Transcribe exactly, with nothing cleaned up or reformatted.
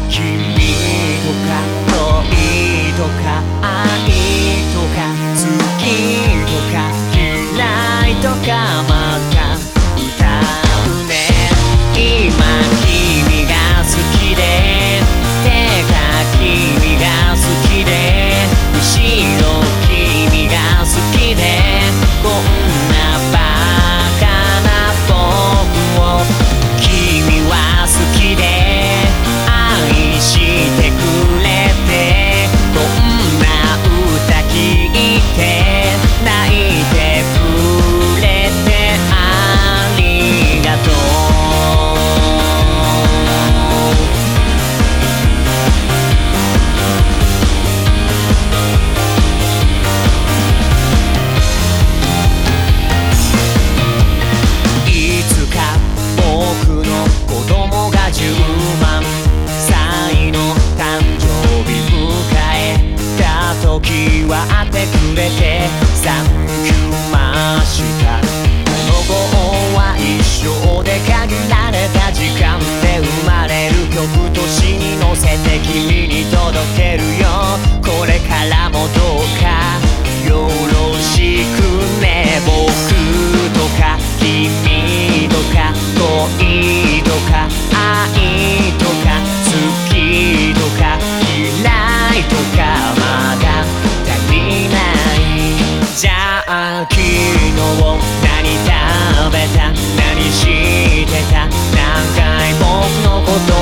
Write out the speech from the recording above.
君とか恋とか愛とか好きとか嫌いとかまた歌うね。今君が好きでてか君が好きでむしろ君が好きでこんなバカな僕を君は好きで愛してくれてこんな歌聴いて泣いてくれてありがとう。いつか僕の子供がじゅうまんさいの誕生日迎えた時は会ってくれてサンキューました。その後は一生で限られた時間で生まれる曲年に乗せて君に届けるよ。これからもどうかよろしくね。僕とか君とか恋とか愛とか好きとか嫌いとかまだ足りない。じゃあ昨日何食べた何してた何回僕のこと